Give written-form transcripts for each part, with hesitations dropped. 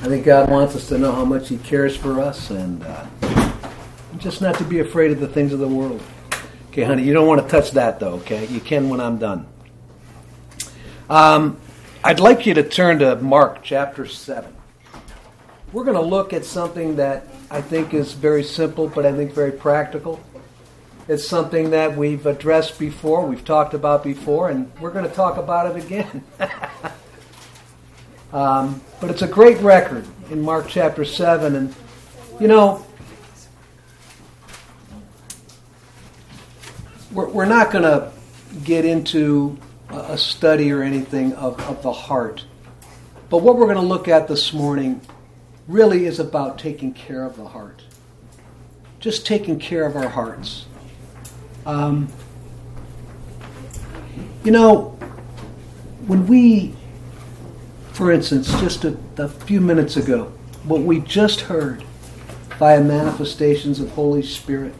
I think God wants us to know how much He cares for us and just not to be afraid of the things of the world. Okay, honey, you don't want to touch that though, okay? You can when I'm done. I'd like you to turn to Mark chapter 7. We're going to look at something that I think is very simple, but I think very practical. It's something that we've addressed before, we've talked about before, and we're going to talk about it again. But it's a great record in Mark chapter 7. And, you know, we're not going to get into a study or anything of the heart. But what we're going to look at this morning really is about taking care of the heart. Just taking care of our hearts. You know, when we, for instance, just a few minutes ago, what we just heard via manifestations of Holy Spirit.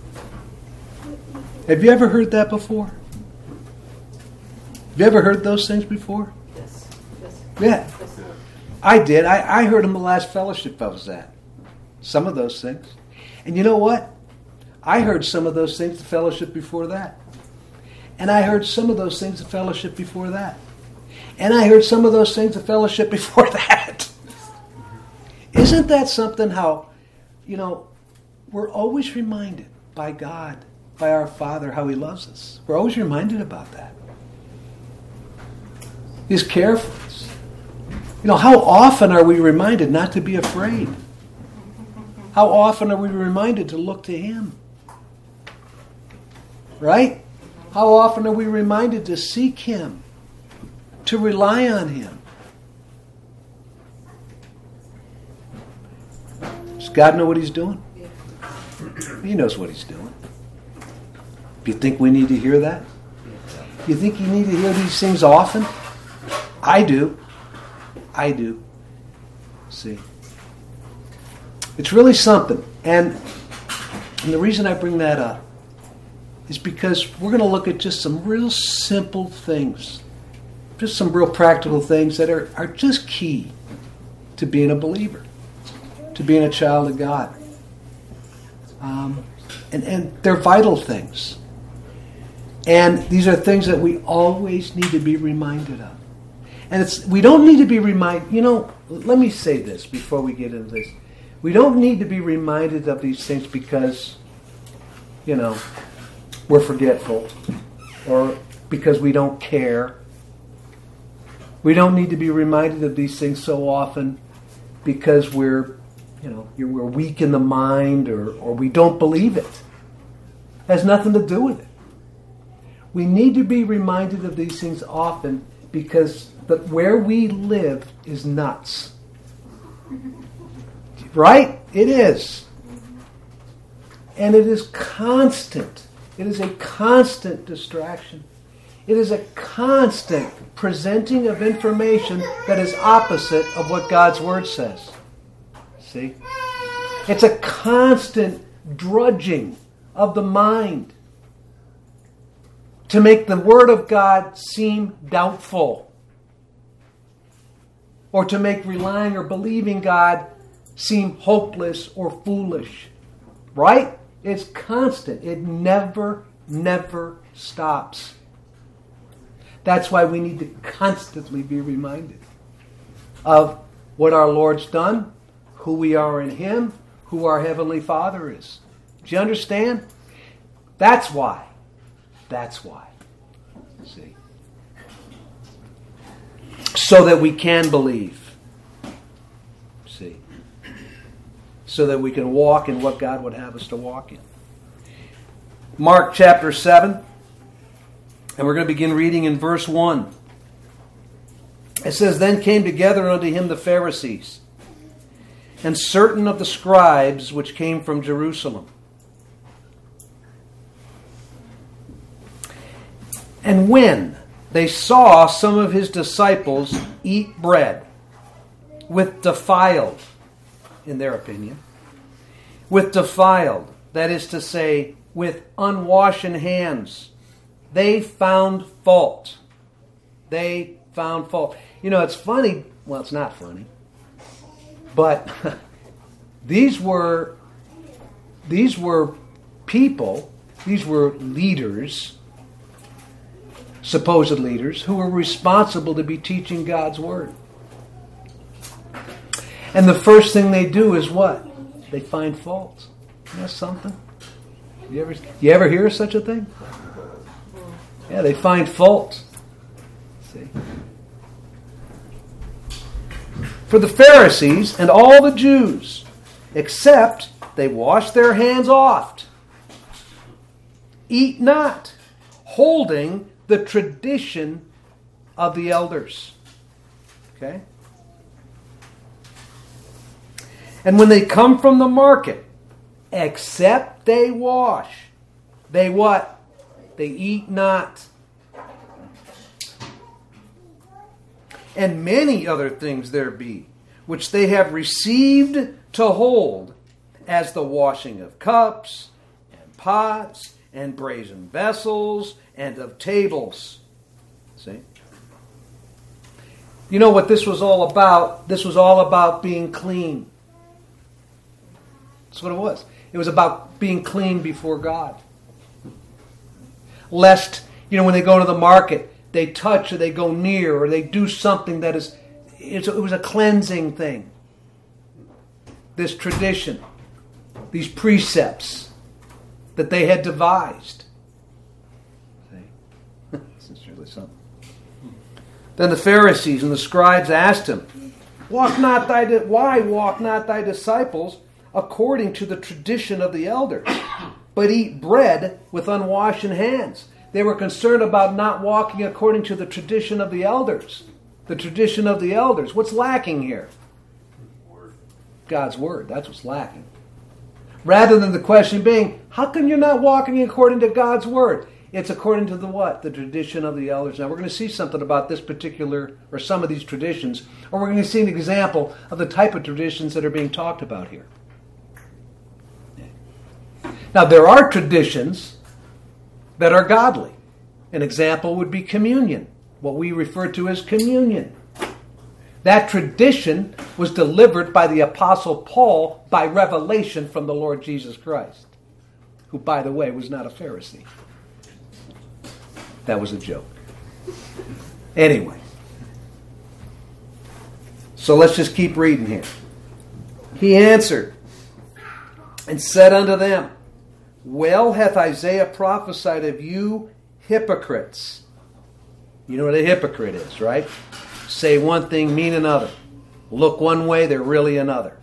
Have you ever heard that before? Have you ever heard those things before? Yes. Yeah. I did. I heard them the last fellowship I was at. Some of those things. And you know what? I heard some of those things the fellowship before that. And I heard some of those things the fellowship before that. And I heard some of those things the fellowship before that. Isn't that something how, you know, we're always reminded by God, by our Father, how He loves us. We're always reminded about that. He's care for us. You know, how often are we reminded not to be afraid? How often are we reminded to look to Him? Right? How often are we reminded to seek Him? To rely on Him? Does God know what He's doing? He knows what He's doing. Do you think we need to hear that? Do you think you need to hear these things often? I do. I do. See? It's really something. And the reason I bring that up is because we're going to look at just some real simple things. Just some real practical things that are just key to being a believer. To being a child of God. And they're vital things. And these are things that we always need to be reminded of. And we don't need to be reminded, you know, let me say this before we get into this. We don't need to be reminded of these things because, you know, we're forgetful or because we don't care. We don't need to be reminded of these things so often because we're weak in the mind or we don't believe it. It has nothing to do with it. We need to be reminded of these things often because where we live is nuts. Right? It is. And it is constant. It is a constant distraction. It is a constant presenting of information that is opposite of what God's Word says. See? It's a constant drudging of the mind to make the Word of God seem doubtful. Or to make relying or believing God seem hopeless or foolish. Right? It's constant. It never stops. That's why we need to constantly be reminded of what our Lord's done, who we are in Him, who our Heavenly Father is. Do you understand? That's why. That's why. See? So that we can believe. See? So that we can walk in what God would have us to walk in. Mark chapter 7. And we're going to begin reading in verse 1. It says, Then came together unto him the Pharisees, and certain of the scribes which came from Jerusalem. And when they saw some of his disciples eat bread with defiled, in their opinion, with defiled, that is to say, with unwashen hands, they found fault. They found fault. You know, it's funny. Well, it's not funny. But these were people, these were leaders, supposed leaders, who were responsible to be teaching God's Word. And the first thing they do is what? They find faults. Isn't that something? You ever hear of such a thing? Yeah, they find faults. See? For the Pharisees and all the Jews, except they wash their hands oft, eat not, holding the tradition of the elders. Okay? And when they come from the market, except they wash, they what? They eat not. And many other things there be, which they have received to hold, as the washing of cups, and pots, and brazen vessels, and of tables. See? You know what this was all about? This was all about being clean. That's what it was. It was about being clean before God. Lest, when they go to the market, they touch or they go near or they do something that is, it was a cleansing thing. This tradition, these precepts that they had devised. This is really something. Then the Pharisees and the scribes asked him, why walk not thy disciples according to the tradition of the elders, but eat bread with unwashed hands? They were concerned about not walking according to the tradition of the elders. The tradition of the elders. What's lacking here? God's Word. That's what's lacking. Rather than the question being, how come you're not walking according to God's Word? It's according to the what? The tradition of the elders. Now we're going to see something about this particular, or some of these traditions, or we're going to see an example of the type of traditions that are being talked about here. Now there are traditions that are godly. An example would be communion, what we refer to as communion. That tradition was delivered by the Apostle Paul by revelation from the Lord Jesus Christ, who, by the way, was not a Pharisee. That was a joke. Anyway, so let's just keep reading here. He answered and said unto them, well hath Isaiah prophesied of you hypocrites. You know what a hypocrite is, right? Say one thing, mean another. Look one way, they're really another.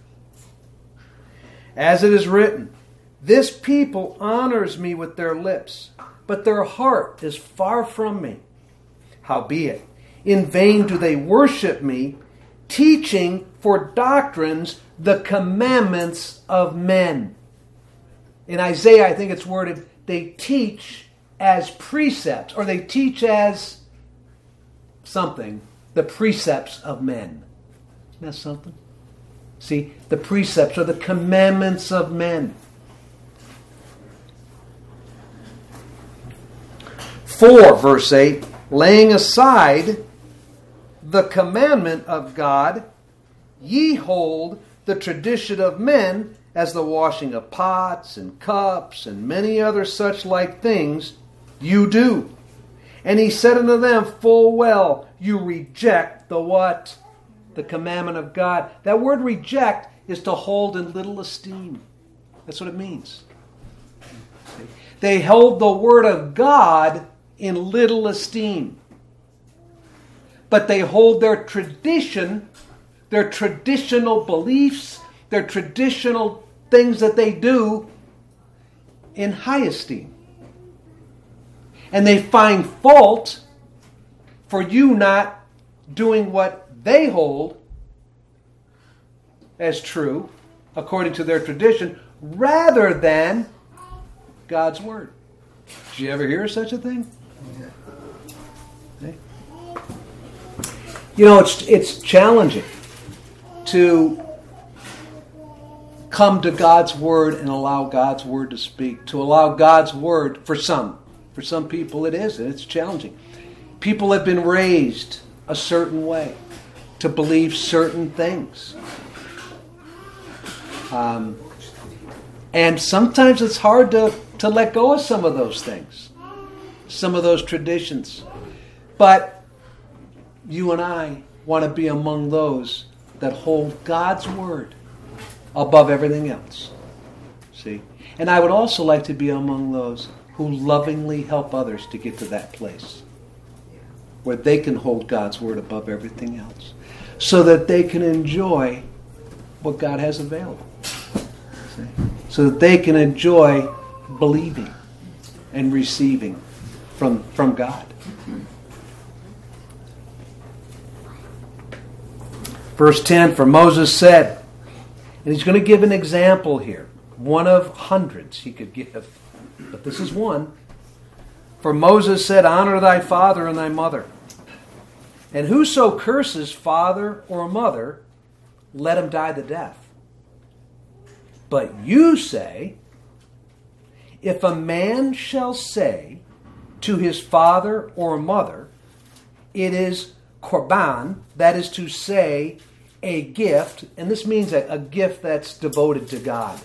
As it is written, this people honors me with their lips, but their heart is far from me. Howbeit, in vain do they worship me, teaching for doctrines the commandments of men. In Isaiah, I think it's worded, they teach as precepts, or they teach as something, the precepts of men. Isn't that something? See, the precepts are the commandments of men. 4, verse 8, laying aside the commandment of God, ye hold the tradition of men, as the washing of pots and cups and many other such like things you do. And he said unto them full well, you reject the what? The commandment of God. That word reject is to hold in little esteem. That's what it means. They hold the word of God in little esteem. But they hold their tradition, their traditional beliefs, their traditional things that they do in high esteem. And they find fault for you not doing what they hold as true, according to their tradition, rather than God's Word. Did you ever hear of such a thing? Okay. It's challenging to come to God's Word and allow God's Word to speak. To allow God's Word, for some people it is, and it's challenging. People have been raised a certain way to believe certain things. And sometimes it's hard to let go of some of those things, some of those traditions. But you and I want to be among those that hold God's word above everything else. See? And I would also like to be among those who lovingly help others to get to that place where they can hold God's word above everything else so that they can enjoy what God has available. See? So that they can enjoy believing and receiving from God. Verse 10, for Moses said, and he's going to give an example here, one of hundreds he could give, but this is one. For Moses said, honor thy father and thy mother. And whoso curses father or mother, let him die the death. But you say, if a man shall say to his father or mother, it is korban, that is to say, a gift, and this means a gift that's devoted to God.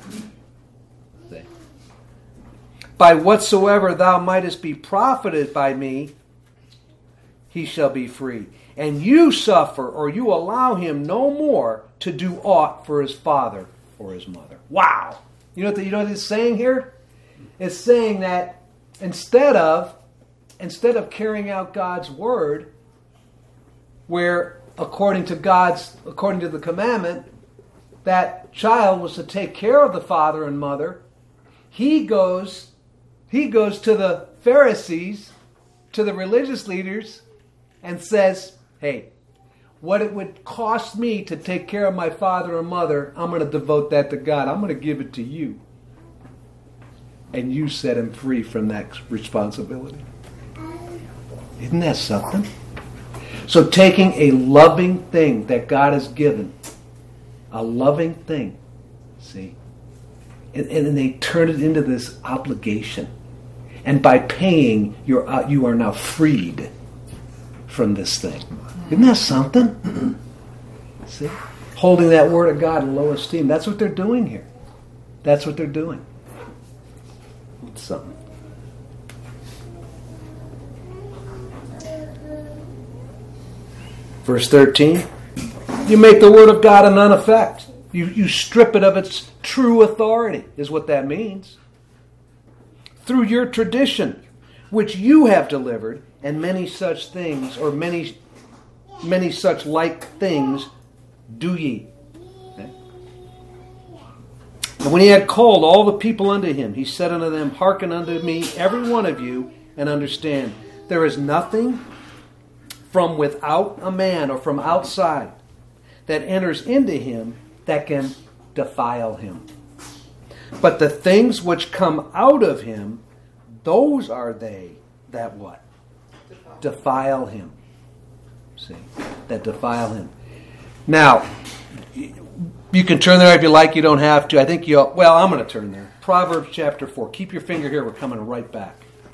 By whatsoever thou mightest be profited by me, he shall be free. And you suffer, or you allow him no more to do aught for his father or his mother. Wow! You know what it's saying here? It's saying that instead of carrying out God's word, where according to the commandment, that child was to take care of the father and mother, he goes to the Pharisees, to the religious leaders, and says, hey, what it would cost me to take care of my father and mother, I'm going to devote that to God. I'm going to give it to you. And you set him free from that responsibility. Isn't that something? So taking a loving thing that God has given, a loving thing, see, and they turn it into this obligation. And by paying, you are now freed from this thing. Isn't that something? See? Holding that word of God in low esteem. That's what they're doing here. That's what they're doing. It's something. Verse 13. You make the word of God of none effect. You strip it of its true authority, is what that means. Through your tradition, which you have delivered, and many such things, or many such like things, do ye. Okay? And when he had called all the people unto him, he said unto them, hearken unto me, every one of you, and understand. There is nothing from without a man, or from outside, that enters into him that can defile him. But the things which come out of him, those are they that what? Defile him. See? That defile him. Now, you can turn there if you like. You don't have to. I think I'm going to turn there. Proverbs chapter 4. Keep your finger here. We're coming right back.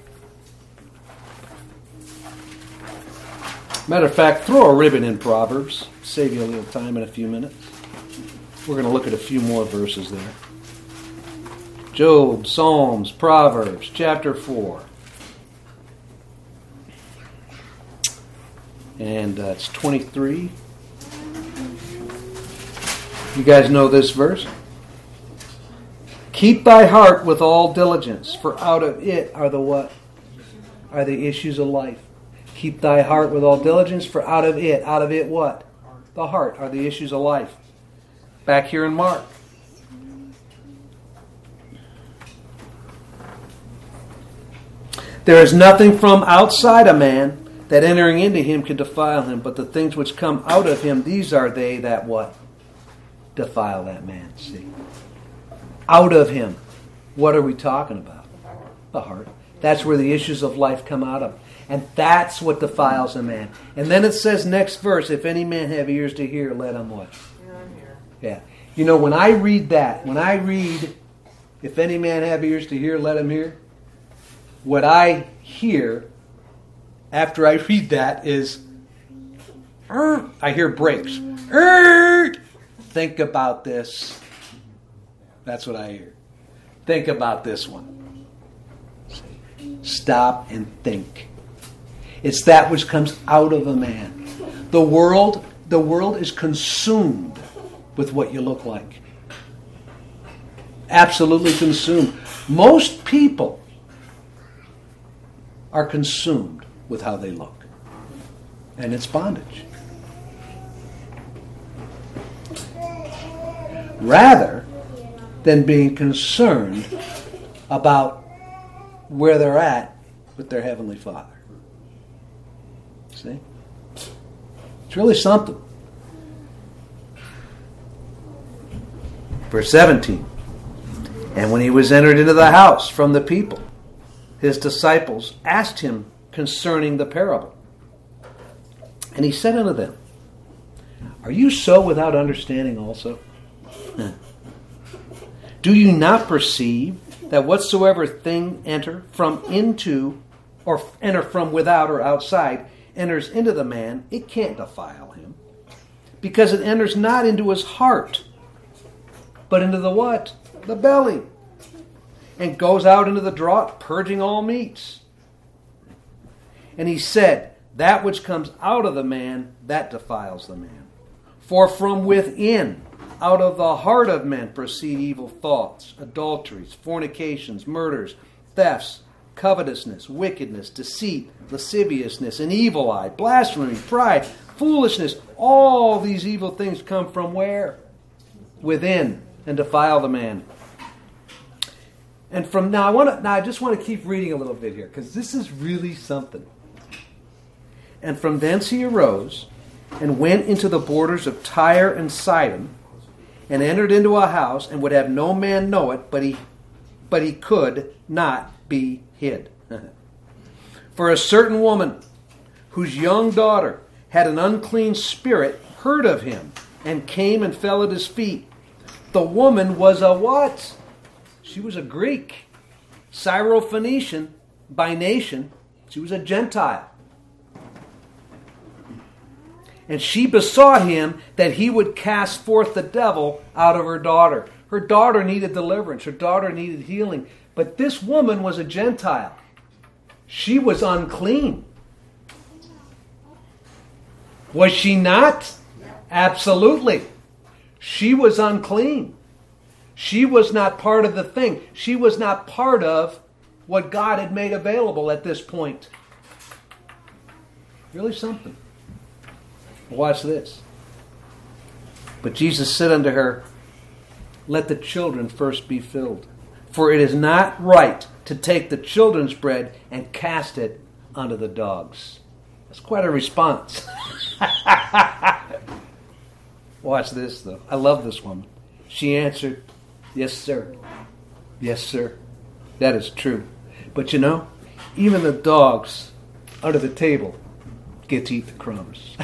Matter of fact, throw a ribbon in Proverbs. Save you a little time in a few minutes. We're going to look at a few more verses there. Job, Psalms, Proverbs, chapter 4. And it's 23. You guys know this verse? Keep thy heart with all diligence, for out of it are the what? Are the issues of life. Keep thy heart with all diligence, for out of it what? The heart are the issues of life. Back here in Mark. There is nothing from outside a man that entering into him can defile him, but the things which come out of him, these are they that what? Defile that man. See? Out of him. What are we talking about? The heart. That's where the issues of life come out of. And that's what defiles a man. And then it says next verse, if any man have ears to hear, let him what? Yeah. You know, when I read that, if any man have ears to hear, let him hear, what I hear after I read that is, I hear brakes. Think about this. That's what I hear. Think about this one. Stop and think. It's that which comes out of a man. The world is consumed with what you look like. Absolutely consumed. Most people are consumed with how they look. And it's bondage. Rather than being concerned about where they're at with their Heavenly Father. See? It's really something. Verse 17. And when he was entered into the house from the people, his disciples asked him concerning the parable. And he said unto them, Are you so without understanding also? Do you not perceive that whatsoever thing enter from without or outside enters into the man, it can't defile him, because it enters not into his heart, but into the what? The belly, and goes out into the draught, purging all meats. And he said, That which comes out of the man, that defiles the man. For from within, out of the heart of men proceed evil thoughts, adulteries, fornications, murders, thefts, covetousness, wickedness, deceit, lasciviousness, an evil eye, blasphemy, pride, foolishness. All these evil things come from where? Within, and defile the man. And from now, I just want to keep reading a little bit here, because this is really something. And from thence he arose, and went into the borders of Tyre and Sidon, and entered into a house, and would have no man know it, but he could not be hid. For a certain woman, whose young daughter had an unclean spirit, heard of him, and came and fell at his feet. The woman was a what? She was a Greek, Syrophoenician by nation. She was a Gentile. And she besought him that he would cast forth the devil out of her daughter. Her daughter needed deliverance. Her daughter needed healing. But this woman was a Gentile. She was unclean. Was she not? Absolutely. She was unclean. She was not part of the thing. She was not part of what God had made available at this point. Really something. Watch this. But Jesus said unto her, Let the children first be filled. For it is not right to take the children's bread and cast it unto the dogs. That's quite a response. Watch this, though. I love this woman. She answered, Yes, sir. Yes, sir. That is true. But you know, even the dogs under the table get to eat the crumbs.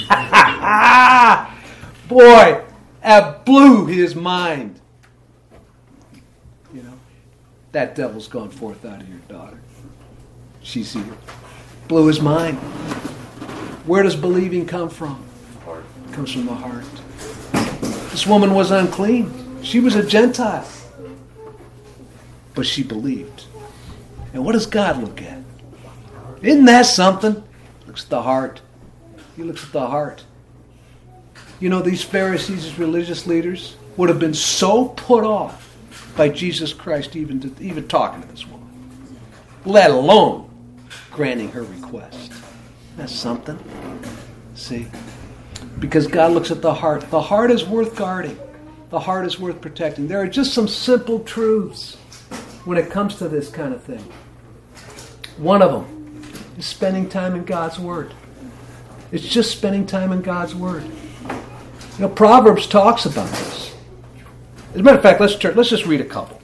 Boy, that blew his mind. You know, that devil's gone forth out of your daughter. She's here. Blew his mind. Where does believing come from? Heart. It comes from the heart. This woman was unclean. She was a Gentile. But she believed. And what does God look at? Isn't that something? He looks at the heart. He looks at the heart. You know, these Pharisees, these religious leaders, would have been so put off by Jesus Christ even talking to this woman, let alone granting her request. That's something. See? Because God looks at the heart. The heart is worth guarding. The heart is worth protecting. There are just some simple truths when it comes to this kind of thing. One of them is spending time in God's Word. It's just spending time in God's Word. You know, Proverbs talks about this. As a matter of fact, let's just read a couple.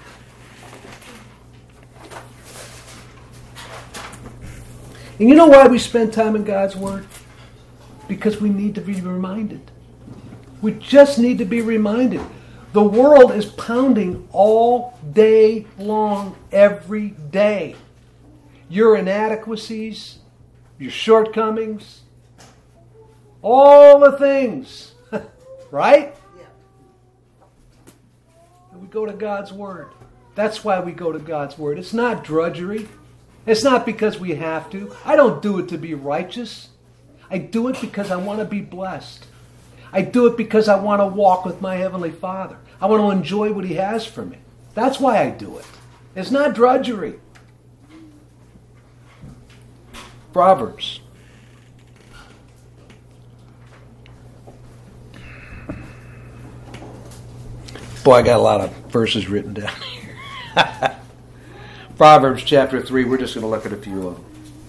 And you know why we spend time in God's Word? Because we need to be reminded. We just need to be reminded. The world is pounding all day long, every day. Your inadequacies, your shortcomings, all the things. Right? Yeah. go to God's Word. That's why we go to God's Word. It's not drudgery. It's not because we have to. I don't do it to be righteous. I do it because I want to be blessed. I do it because I want to walk with my Heavenly Father. I want to enjoy what He has for me. That's why I do it. It's not drudgery. Proverbs. Boy, I got a lot of verses written down here. Proverbs chapter 3, we're just going to look at a few of them.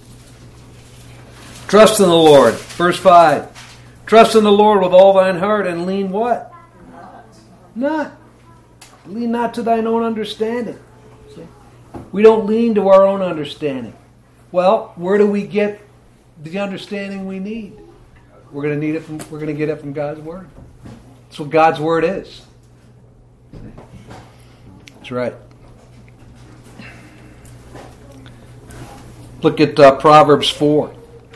Trust in the Lord. Verse 5. Trust in the Lord with all thine heart and lean what? Not. Lean not to thine own understanding. See? We don't lean to our own understanding. Well, where do we get the understanding we need? We're going to get it from God's Word. That's what God's Word is. That's right. Look at Proverbs 4.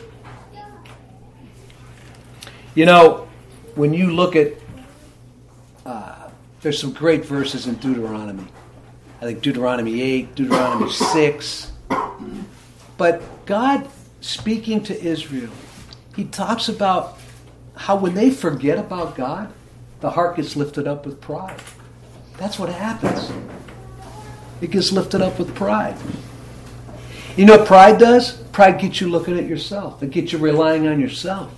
You know, when you look at, there's some great verses in Deuteronomy. I think Deuteronomy 8, Deuteronomy 6. But God, speaking to Israel, He talks about how when they forget about God, the heart gets lifted up with pride. That's what happens. It gets lifted up with pride. You know what pride does? Pride gets you looking at yourself. It gets you relying on yourself.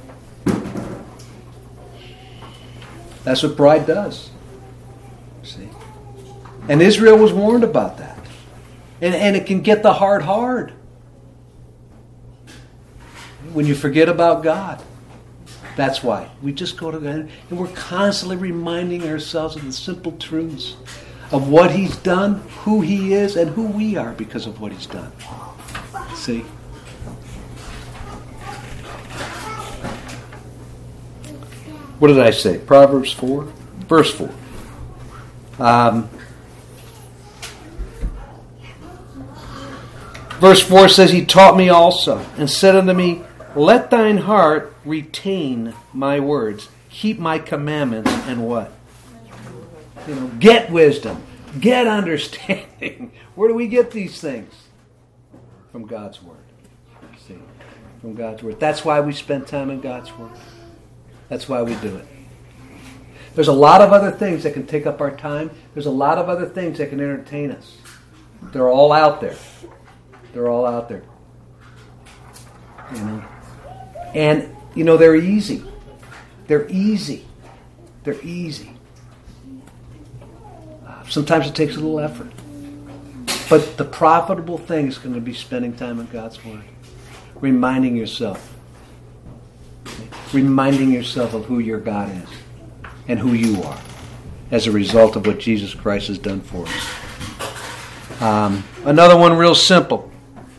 That's what pride does. See? And Israel was warned about that. And it can get the heart hard when you forget about God. That's why. We just go to God and we're constantly reminding ourselves of the simple truths of what He's done, who He is, and who we are because of what He's done. See? What did I say? Proverbs 4? Verse 4. Verse 4 says, He taught me also, and said unto me, let thine heart retain my words. Keep my commandments and what? Get wisdom. Get understanding. Where do we get these things? From God's Word. See? From God's Word. That's why we spend time in God's Word. That's why we do it. There's a lot of other things that can take up our time. There's a lot of other things that can entertain us. They're all out there. They're all out there. And, they're easy. They're easy. They're easy. Sometimes it takes a little effort. But the profitable thing is going to be spending time in God's Word. Reminding yourself. Reminding yourself of who your God is. And who you are. As a result of what Jesus Christ has done for us. Another one real simple.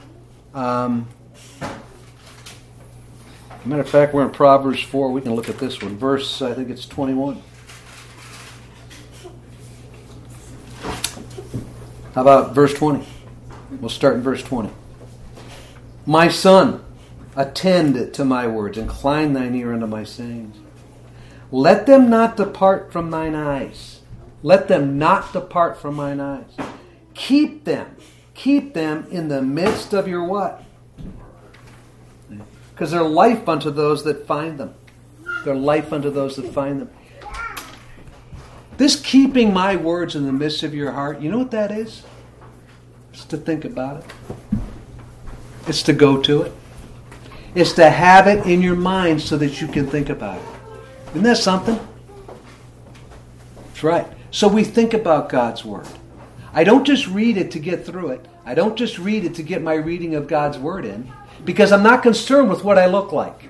Matter of fact, we're in Proverbs 4. We can look at this one. Verse, I think it's 21. How about verse 20? We'll start in verse 20. My son, attend to my words. Incline thine ear unto my sayings. Let them not depart from thine eyes. Let them not depart from mine eyes. Keep them in the midst of your what? Because they're life unto those that find them. They're life unto those that find them. This keeping my words in the midst of your heart, you know what that is? It's to think about it. It's to go to it. It's to have it in your mind so that you can think about it. Isn't that something? That's right. So we think about God's Word. I don't just read it to get through it. I don't just read it to get my reading of God's Word in. Because I'm not concerned with what I look like.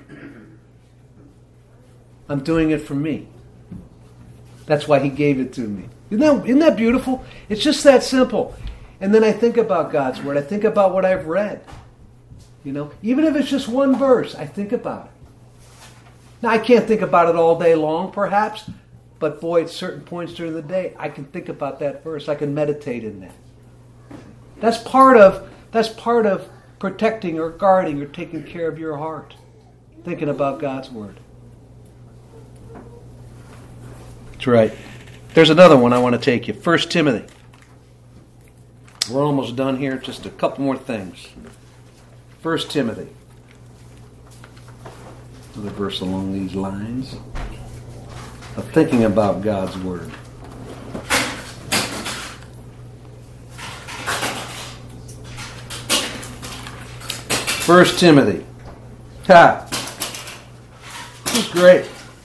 I'm doing it for me. That's why He gave it to me. Isn't that beautiful? It's just that simple. And then I think about God's Word. I think about what I've read. Even if it's just one verse, I think about it. Now, I can't think about it all day long, perhaps. But boy, at certain points during the day, I can think about that verse. I can meditate in that. That's part of protecting or guarding or taking care of your heart. Thinking about God's Word. That's right. There's another one I want to take you. 1 Timothy. We're almost done here. Just a couple more things. 1 Timothy. Another verse along these lines of thinking about God's Word. First Timothy. Ha! This is great.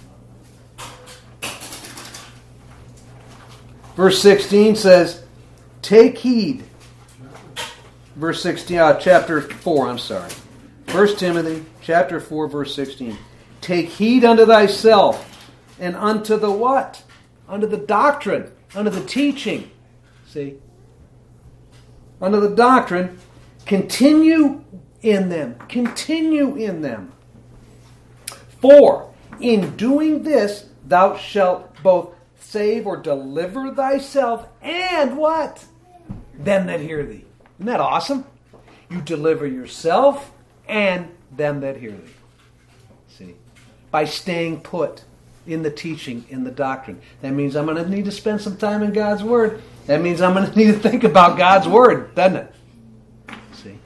Verse 16 says, take heed. Verse 16, chapter 4, I'm sorry. 1 Timothy, chapter 4, verse 16. Take heed unto thyself, and unto the what? Unto the doctrine, unto the teaching. See? Unto the doctrine, continue in them. Continue in them. For in doing this, thou shalt both save or deliver thyself, and what? Them that hear thee. Isn't that awesome? You deliver yourself and them that hear thee. See? By staying put in the teaching, in the doctrine. That means I'm going to need to spend some time in God's Word. That means I'm going to need to think about God's Word, doesn't it? See?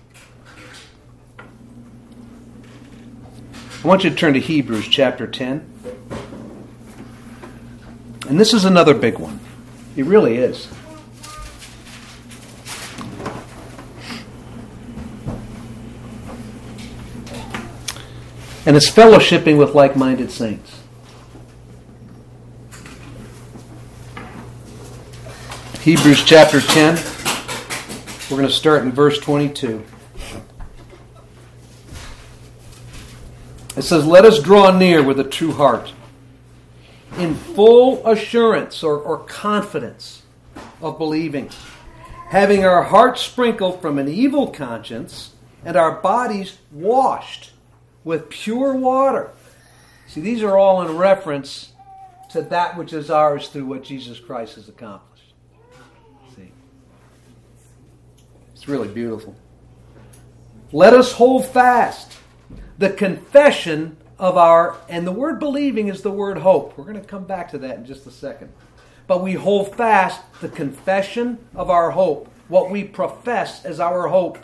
I want you to turn to Hebrews chapter 10. And this is another big one. It really is. And it's fellowshipping with like-minded saints. Hebrews chapter 10. We're going to start in verse 22. It says, let us draw near with a true heart, in full assurance or confidence of believing, having our hearts sprinkled from an evil conscience and our bodies washed with pure water. See, these are all in reference to that which is ours through what Jesus Christ has accomplished. See? It's really beautiful. Let us hold fast the confession of our, and the word believing is the word hope. We're going to come back to that in just a second. But we hold fast the confession of our hope, what we profess as our hope,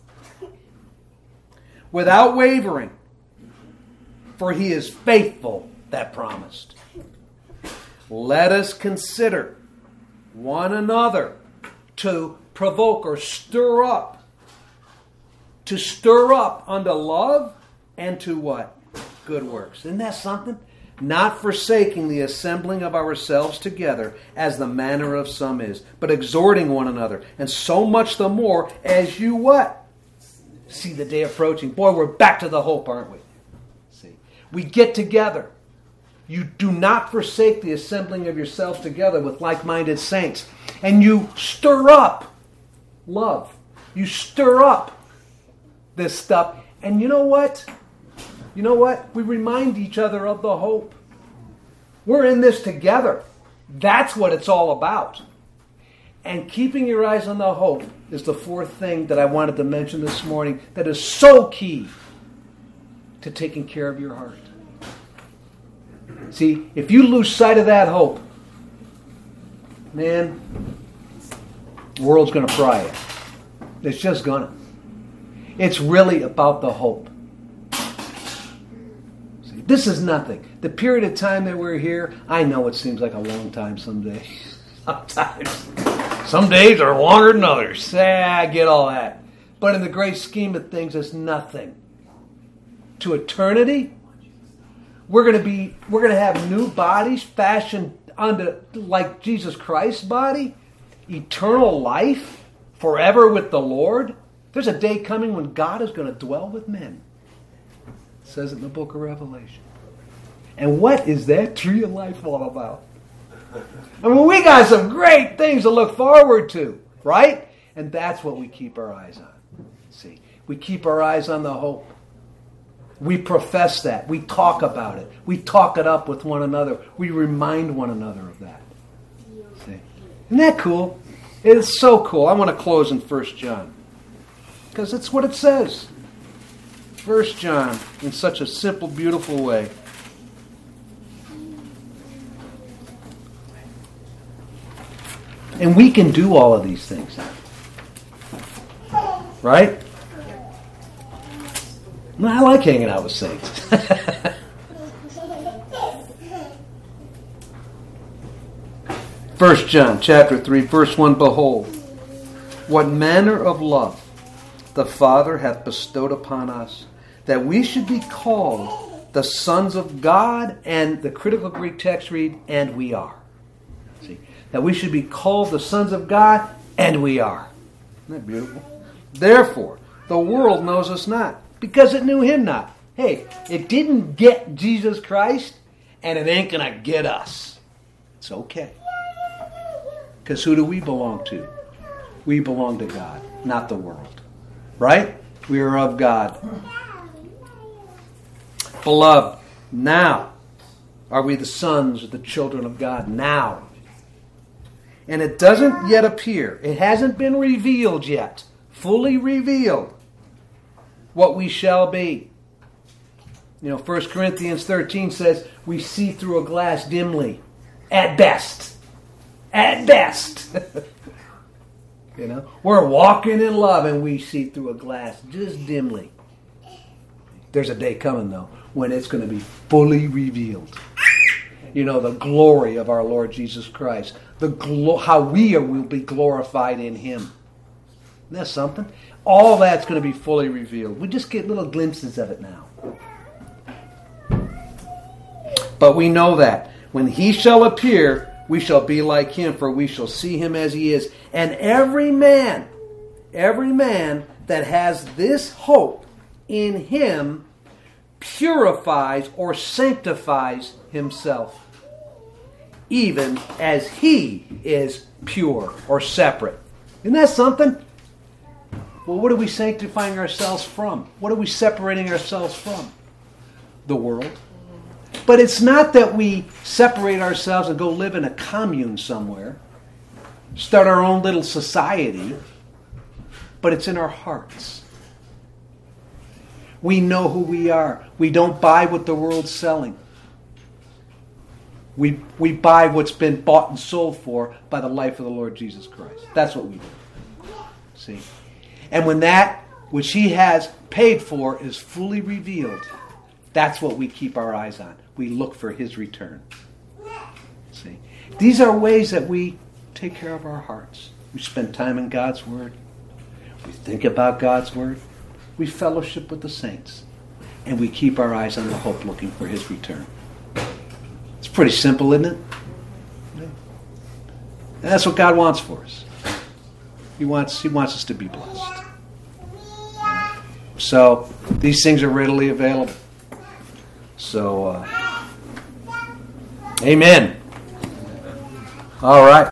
without wavering. For he is faithful that promised. Let us consider one another to provoke or stir up. To stir up unto love and to what? Good works. Isn't that something? Not forsaking the assembling of ourselves together as the manner of some is, but exhorting one another. And so much the more as you what? See the day approaching. Boy, we're back to the hope, aren't we? We get together. You do not forsake the assembling of yourselves together with like-minded saints. And you stir up love. You stir up this stuff. And you know what? You know what? We remind each other of the hope. We're in this together. That's what it's all about. And keeping your eyes on the hope is the fourth thing that I wanted to mention this morning that is so key to taking care of your heart. See, if you lose sight of that hope, man, the world's going to fry you. It's just going to. It's really about the hope. See, this is nothing. The period of time that we're here, I know it seems like a long time some days. Sometimes. Some days are longer than others. I get all that. But in the great scheme of things, it's nothing. To eternity, we're going to have new bodies fashioned unto like Jesus Christ's body, eternal life, forever with the Lord. There's a day coming when God is going to dwell with men. It says it in the book of Revelation. And what is that tree of life all about? I mean, we got some great things to look forward to, right? And that's what we keep our eyes on. See, we keep our eyes on the hope. We profess that. We talk about it. We talk it up with one another. We remind one another of that. See? Isn't that cool? It is so cool. I want to close in 1 John. Because it's what it says. 1 John in such a simple, beautiful way. And we can do all of these things. Right? Well, I like hanging out with saints. 1 John chapter 3, verse 1, behold, what manner of love the Father hath bestowed upon us, that we should be called the sons of God, and the critical Greek text read, and we are. See, that we should be called the sons of God, and we are. Isn't that beautiful? Therefore, the world knows us not, because it knew him not. Hey, it didn't get Jesus Christ, and it ain't going to get us. It's okay. Because who do we belong to? We belong to God, not the world. Right? We are of God. Beloved, now are we the sons or the children of God. Now. And it doesn't yet appear. It hasn't been revealed yet. Fully revealed what we shall be. 1 Corinthians 13 says, we see through a glass dimly. At best. At best. We're walking in love and we see through a glass just dimly. There's a day coming, though, when it's going to be fully revealed. The glory of our Lord Jesus Christ. How we will be glorified in Him. Isn't that something? All that's going to be fully revealed. We just get little glimpses of it now. But we know that when He shall appear, we shall be like Him, for we shall see Him as He is. And every man that has this hope in Him purifies or sanctifies himself, even as He is pure or separate. Isn't that something? Well, what are we sanctifying ourselves from? What are we separating ourselves from? The world. But it's not that we separate ourselves and go live in a commune somewhere, start our own little society, but it's in our hearts. We know who we are. We don't buy what the world's selling. We buy what's been bought and sold for by the life of the Lord Jesus Christ. That's what we do. See? And when that which He has paid for is fully revealed, that's what we keep our eyes on. We look for His return. See? These are ways that we take care of our hearts. We spend time in God's Word. We think about God's Word. We fellowship with the saints. And we keep our eyes on the hope looking for His return. It's pretty simple, isn't it? Yeah. And that's what God wants for us. He wants us to be blessed. So, these things are readily available. So, amen. All right.